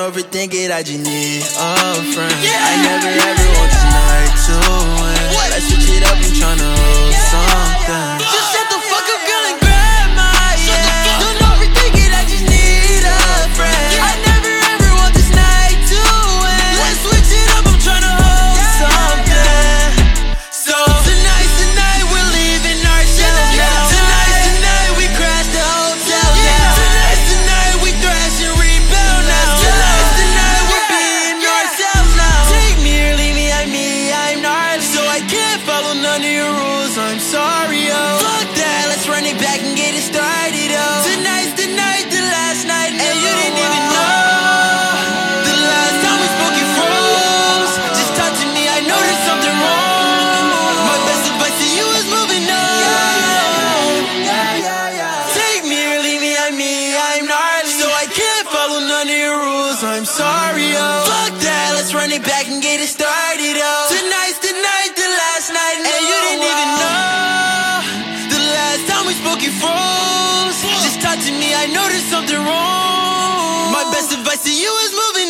overthink it, I just need a friend. I never ever want this night to end. Let's switch it up, I'm tryna hold something. Just shut the fuck up, girl, and grab my hand. Don't overthink it, I just need a friend. I never ever want this night to end. Let's switch it up, I'm tryna hold something. So tonight we're leaving ourselves now. Tonight we crash the hotel now. Tonight we thrash and rebel now. Tonight we're being ourselves now. Take me or leave me, I'm gnarly. So I can't follow none of your rules, I'm sorry, oh. Fuck that, let's run it back and get it started, oh. Tonight's the night, the last night, and you didn't even know. The last time we spoke, you froze. Just talk to me, I know there's something wrong. My best advice to you is moving on. Take me or leave me, I'm gnarly. So I can't follow none of your rules, I'm sorry, oh. Fuck that, let's run it back and get it started, oh. Tonight's the night, the last night, and you didn't even know. The last time we spoke, you froze. Just talk to me, I know there's something wrong. My best advice to you is moving